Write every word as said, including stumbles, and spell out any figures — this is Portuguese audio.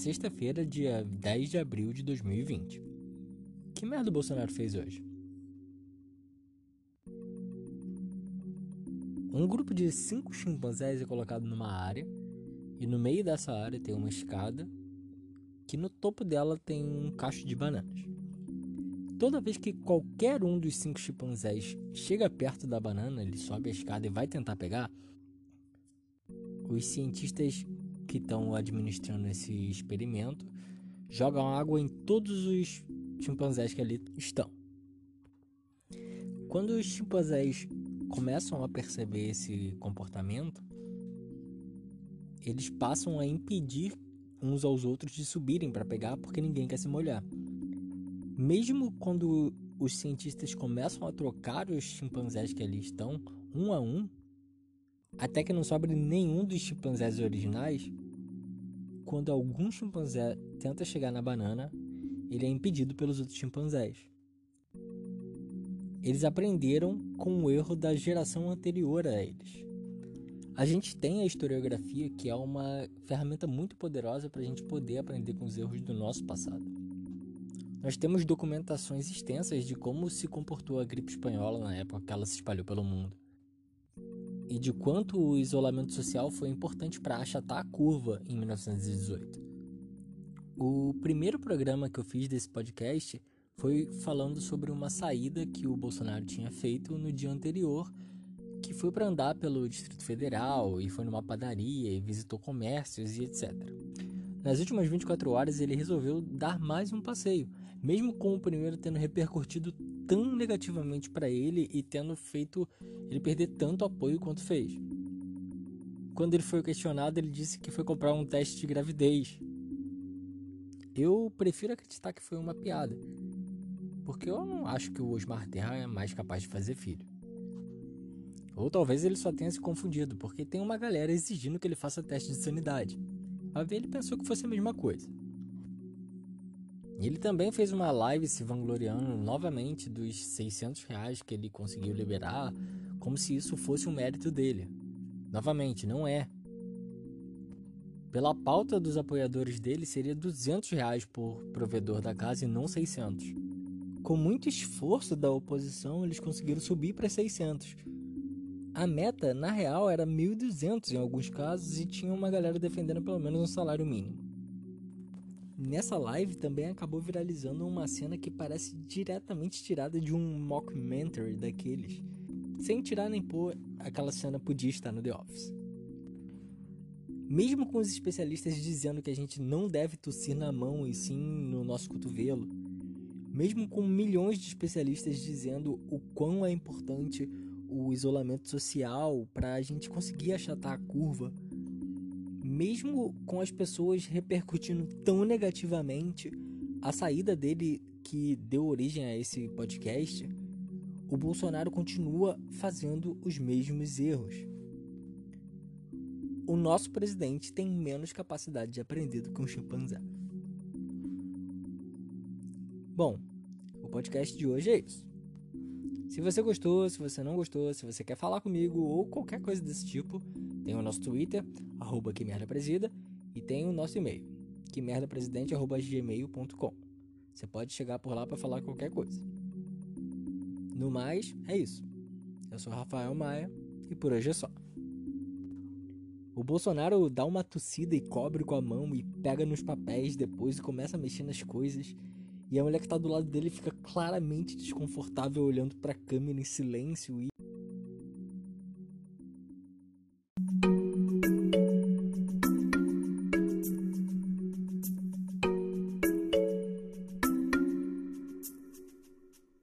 sexta-feira, dia dez de abril de dois mil e vinte. Que merda o Bolsonaro fez hoje? Um grupo de cinco chimpanzés é colocado numa área, e no meio dessa área tem uma escada, que no topo dela tem um cacho de bananas. Toda vez que qualquer um dos cinco chimpanzés chega perto da banana, ele sobe a escada e vai tentar pegar, os cientistas que estão administrando esse experimento jogam água em todos os chimpanzés que ali estão. Quando os chimpanzés começam a perceber esse comportamento, eles passam a impedir uns aos outros de subirem para pegar porque ninguém quer se molhar. Mesmo quando os cientistas começam a trocar os chimpanzés que ali estão, um a um, até que não sobre nenhum dos chimpanzés originais, quando algum chimpanzé tenta chegar na banana, ele é impedido pelos outros chimpanzés. Eles aprenderam com o erro da geração anterior a eles. A gente tem a historiografia, que é uma ferramenta muito poderosa para a gente poder aprender com os erros do nosso passado. Nós temos documentações extensas de como se comportou a gripe espanhola na época que ela se espalhou pelo mundo. E de quanto o isolamento social foi importante para achatar a curva em mil novecentos e dezoito. O primeiro programa que eu fiz desse podcast foi falando sobre uma saída que o Bolsonaro tinha feito no dia anterior, que foi para andar pelo Distrito Federal e foi numa padaria e visitou comércios e etcétera. Nas últimas vinte e quatro horas ele resolveu dar mais um passeio, mesmo com o primeiro tendo repercutido tão negativamente para ele e tendo feito ele perder tanto apoio quanto fez. Quando ele foi questionado, ele disse que foi comprar um teste de gravidez. Eu prefiro acreditar que foi uma piada, porque eu não acho que o Osmar Terra é mais capaz de fazer filho. Ou talvez ele só tenha se confundido, porque tem uma galera exigindo que ele faça teste de sanidade. A ver, ele pensou que fosse a mesma coisa. Ele também fez uma live se vangloriando novamente dos seiscentos reais que ele conseguiu liberar, como se isso fosse um mérito dele. Novamente, não é. Pela pauta dos apoiadores dele, seria duzentos reais por provedor da casa e não seiscentos. Com muito esforço da oposição, eles conseguiram subir para seiscentos. A meta, na real, era mil e duzentos em alguns casos e tinha uma galera defendendo pelo menos um salário mínimo. Nessa live também acabou viralizando uma cena que parece diretamente tirada de um mockumentary daqueles. Sem tirar nem pôr, aquela cena podia estar no The Office. Mesmo com os especialistas dizendo que a gente não deve tossir na mão e sim no nosso cotovelo, mesmo com milhões de especialistas dizendo o quão é importante o isolamento social para a gente conseguir achatar a curva, mesmo com as pessoas repercutindo tão negativamente a saída dele que deu origem a esse podcast, o Bolsonaro continua fazendo os mesmos erros. O nosso presidente tem menos capacidade de aprender do que um chimpanzé. Bom, o podcast de hoje é isso. Se você gostou, se você não gostou, se você quer falar comigo ou qualquer coisa desse tipo, tem o nosso Twitter, arroba que merda presida, e tem o nosso e-mail, que merda presidente arroba gmail ponto com. Você pode chegar por lá para falar qualquer coisa. No mais, é isso. Eu sou Rafael Maia e por hoje é só. O Bolsonaro dá uma tossida e cobre com a mão e pega nos papéis depois e começa a mexer nas coisas. E a mulher que tá do lado dele fica claramente desconfortável olhando pra câmera em silêncio e